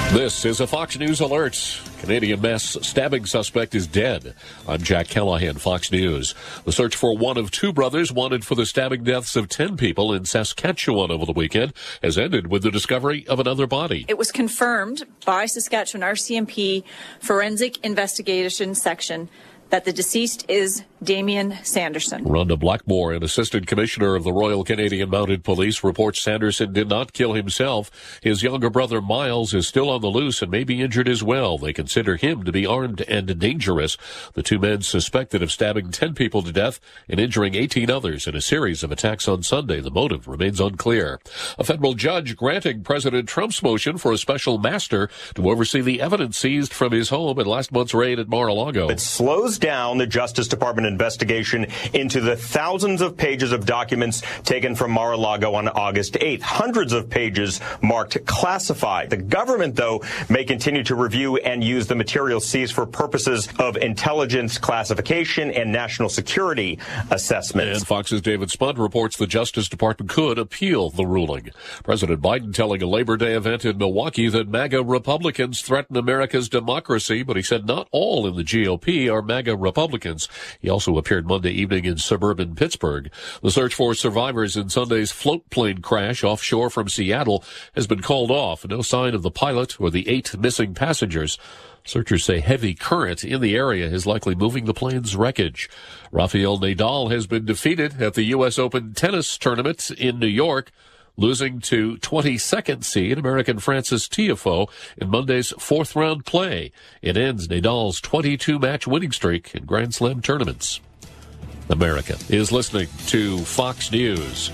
This is a Fox News alert. Canadian mass stabbing suspect is dead. I'm Jack Callahan, Fox News. The search for one of two brothers wanted for the stabbing deaths of 10 people in Saskatchewan over the weekend has ended with the discovery of another body. It was confirmed by Saskatchewan RCMP Forensic Investigation Section that the deceased is Damien Sanderson. Rhonda Blackmore, an assistant commissioner of the Royal Canadian Mounted Police, reports Sanderson did not kill himself. His younger brother Miles is still on the loose and may be injured as well. They consider him to be armed and dangerous. The two men suspected of stabbing 10 people to death and injuring 18 others in a series of attacks on Sunday. The motive remains unclear. A federal judge granting President Trump's motion for a special master to oversee the evidence seized from his home in last month's raid at Mar-a-Lago. It slows down the Justice Department investigation into the thousands of pages of documents taken from Mar-a-Lago on August 8th. Hundreds of pages marked classified. The government, though, may continue to review and use the material seized for purposes of intelligence classification and national security assessments. And Fox's David Spunt reports the Justice Department could appeal the ruling. President Biden telling a Labor Day event in Milwaukee that MAGA Republicans threaten America's democracy, but he said not all in the GOP are MAGA Republicans. He also appeared Monday evening in suburban Pittsburgh. The search for survivors in Sunday's float plane crash offshore from Seattle has been called off. No sign of the pilot or the 8 missing passengers. Searchers say heavy current in the area is likely moving the plane's wreckage. Rafael Nadal has been defeated at the U.S. Open tennis tournament in New York, losing to 22nd seed American Francis Tiafoe in Monday's fourth-round play. It ends Nadal's 22-match winning streak in Grand Slam tournaments. America is listening to Fox News.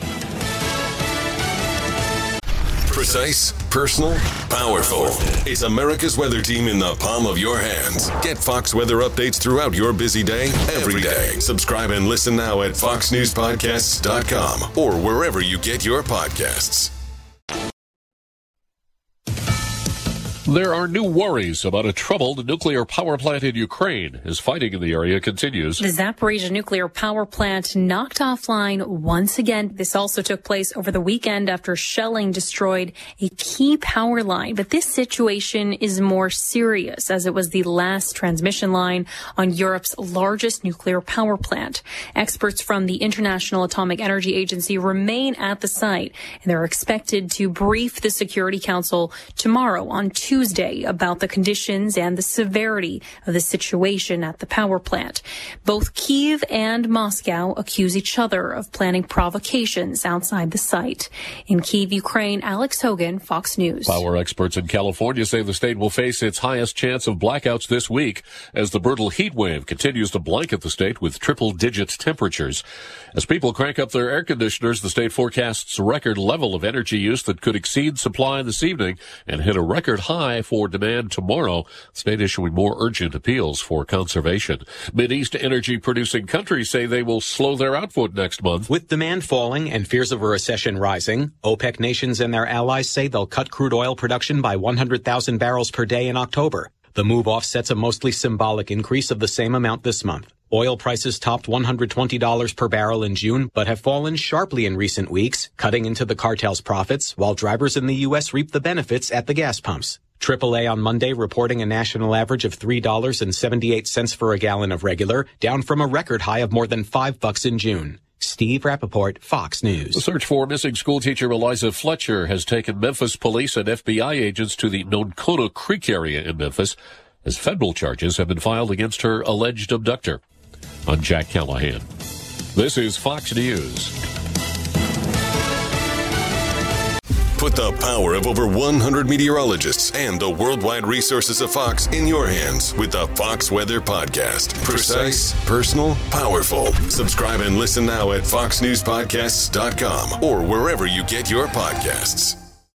Precise, personal, powerful. It's America's weather team in the palm of your hands. Get Fox weather updates throughout your busy day, every day. Subscribe and listen now at foxnewspodcasts.com or wherever you get your podcasts. There are new worries about a troubled nuclear power plant in Ukraine as fighting in the area continues. The Zaporizhzhia nuclear power plant knocked offline once again. This also took place over the weekend after shelling destroyed a key power line. But this situation is more serious as it was the last transmission line on Europe's largest nuclear power plant. Experts from the International Atomic Energy Agency remain at the site, and they're expected to brief the Security Council tomorrow on Tuesday about the conditions and the severity of the situation at the power plant. Both Kyiv and Moscow accuse each other of planning provocations outside the site. In Kyiv, Ukraine, Alex Hogan, Fox News. Power experts in California say the state will face its highest chance of blackouts this week as the brutal heat wave continues to blanket the state with triple-digit temperatures. As people crank up their air conditioners, the state forecasts a record level of energy use that could exceed supply this evening and hit a record high for demand tomorrow. The state issuing more urgent appeals for conservation. Mideast energy-producing countries say they will slow their output next month. With demand falling and fears of a recession rising, OPEC nations and their allies say they'll cut crude oil production by 100,000 barrels per day in October. The move offsets a mostly symbolic increase of the same amount this month. Oil prices topped $120 per barrel in June, but have fallen sharply in recent weeks, cutting into the cartel's profits, while drivers in the U.S. reap the benefits at the gas pumps. AAA on Monday reporting a national average of $3.78 for a gallon of regular, down from a record high of more than $5 in June. Steve Rappaport, Fox News. The search for missing schoolteacher Eliza Fletcher has taken Memphis police and FBI agents to the Nocona Creek area in Memphis as federal charges have been filed against her alleged abductor. I'm Jack Callahan. This is Fox News. Put the power of over 100 meteorologists and the worldwide resources of Fox in your hands with the Fox Weather Podcast. Precise, personal, powerful. Subscribe and listen now at foxnewspodcasts.com or wherever you get your podcasts.